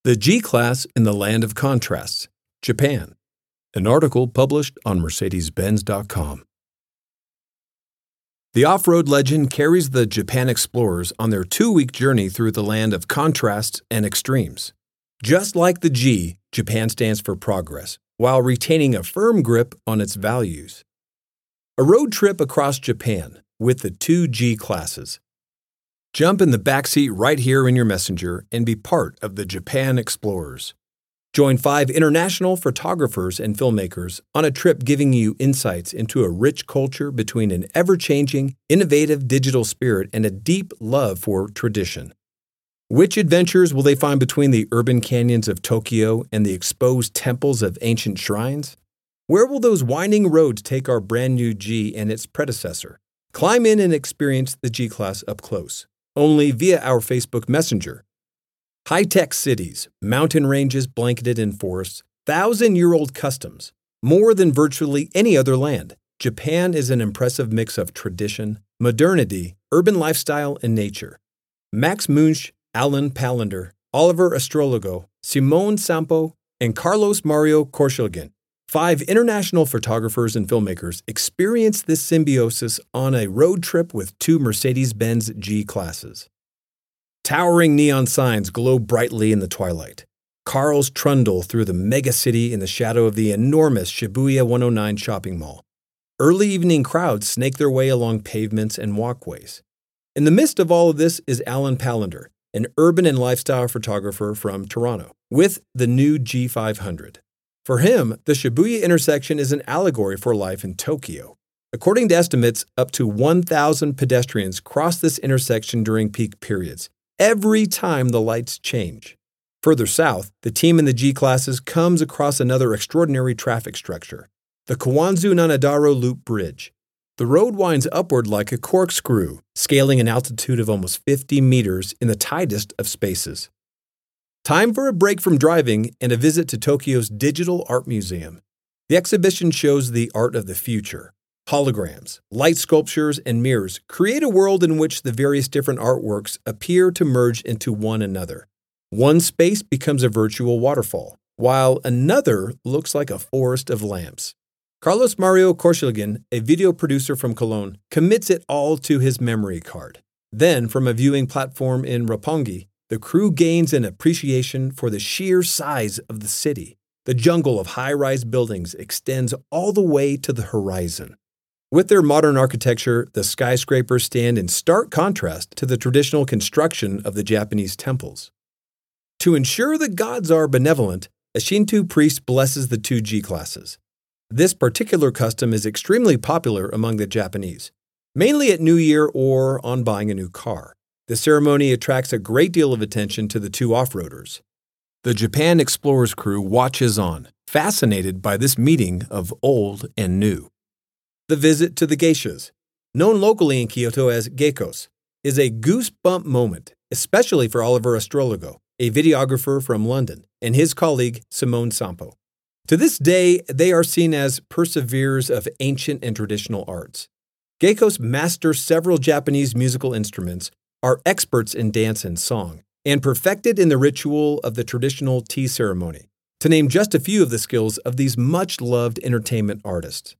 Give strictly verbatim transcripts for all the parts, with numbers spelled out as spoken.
The G-Class in the Land of Contrasts, Japan. An article published on Mercedes Benz dot com. The off-road legend carries the Japan explorers on their two-week journey through the land of contrasts and extremes. Just like the G, Japan stands for progress, while retaining a firm grip on its values. A road trip across Japan with the two G-classes. Jump in the backseat right here in your Messenger and be part of the Japan Explorers. Join five international photographers and filmmakers on a trip giving you insights into a rich culture between an ever-changing, innovative digital spirit and a deep love for tradition. Which adventures will they find between the urban canyons of Tokyo and the exposed temples of ancient shrines? Where will those winding roads take our brand new G and its predecessor? Climb in and experience the G-Class up close, only via our Facebook Messenger. High-tech cities, mountain ranges blanketed in forests, thousand-year-old customs. More than virtually any other land, Japan is an impressive mix of tradition, modernity, urban lifestyle, and nature. Max Munch, Alan Palander, Oliver Astrologo, Simone Sampo, and Carlos Mario Korchagin, five international photographers and filmmakers, experienced this symbiosis on a road trip with two Mercedes-Benz G-classes. Towering neon signs glow brightly in the twilight. Cars trundle through the megacity in the shadow of the enormous Shibuya one oh nine shopping mall. Early evening crowds snake their way along pavements and walkways. In the midst of all of this is Alan Palander, an urban and lifestyle photographer from Toronto, with the new G five hundred. For him, the Shibuya intersection is an allegory for life in Tokyo. According to estimates, up to one thousand pedestrians cross this intersection during peak periods, every time the lights change. Further south, the team in the G-classes comes across another extraordinary traffic structure, the Kawanzu Nanadaro Loop Bridge. The road winds upward like a corkscrew, scaling an altitude of almost fifty meters in the tightest of spaces. Time for a break from driving and a visit to Tokyo's Digital Art Museum. The exhibition shows the art of the future. Holograms, light sculptures, and mirrors create a world in which the various different artworks appear to merge into one another. One space becomes a virtual waterfall, while another looks like a forest of lamps. Carlos Mario Korchagin, a video producer from Cologne, commits it all to his memory card. Then, from a viewing platform in Roppongi, the crew gains an appreciation for the sheer size of the city. The jungle of high-rise buildings extends all the way to the horizon. With their modern architecture, the skyscrapers stand in stark contrast to the traditional construction of the Japanese temples. To ensure the gods are benevolent, a Shinto priest blesses the two G-classes. This particular custom is extremely popular among the Japanese, mainly at New Year or on buying a new car. The ceremony attracts a great deal of attention to the two off-roaders. The Japan Explorers crew watches on, fascinated by this meeting of old and new. The visit to the geishas, known locally in Kyoto as geckos, is a goosebump moment, especially for Oliver Astrologo, a videographer from London, and his colleague Simone Sampo. To this day, they are seen as perseverers of ancient and traditional arts. Geckos master several Japanese musical instruments, are experts in dance and song, and perfected in the ritual of the traditional tea ceremony, to name just a few of the skills of these much-loved entertainment artists.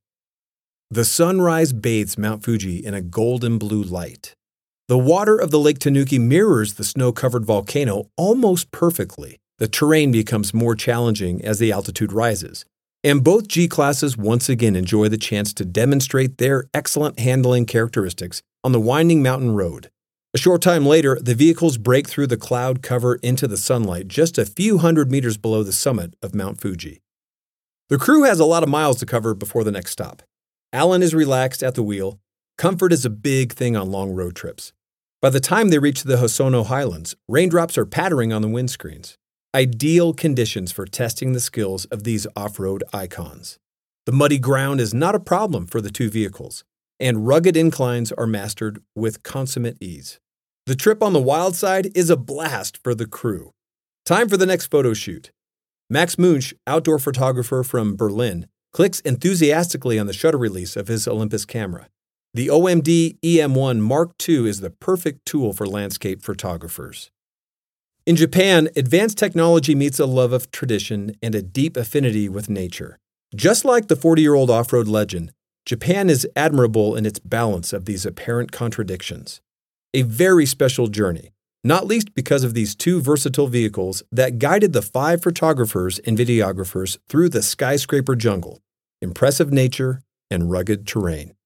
The sunrise bathes Mount Fuji in a golden blue light. The water of the Lake Tanuki mirrors the snow-covered volcano almost perfectly. The terrain becomes more challenging as the altitude rises, and both G-classes once again enjoy the chance to demonstrate their excellent handling characteristics on the winding mountain road. A short time later, the vehicles break through the cloud cover into the sunlight just a few hundred meters below the summit of Mount Fuji. The crew has a lot of miles to cover before the next stop. Alan is relaxed at the wheel. Comfort is a big thing on long road trips. By the time they reach the Hosono Highlands, raindrops are pattering on the windscreens. Ideal conditions for testing the skills of these off-road icons. The muddy ground is not a problem for the two vehicles, and rugged inclines are mastered with consummate ease. The trip on the wild side is a blast for the crew. Time for the next photo shoot. Max Munch, outdoor photographer from Berlin, clicks enthusiastically on the shutter release of his Olympus camera. The O M D E M one Mark two is the perfect tool for landscape photographers. In Japan, advanced technology meets a love of tradition and a deep affinity with nature. Just like the forty-year-old off-road legend, Japan is admirable in its balance of these apparent contradictions. A very special journey, not least because of these two versatile vehicles that guided the five photographers and videographers through the skyscraper jungle, impressive nature, and rugged terrain.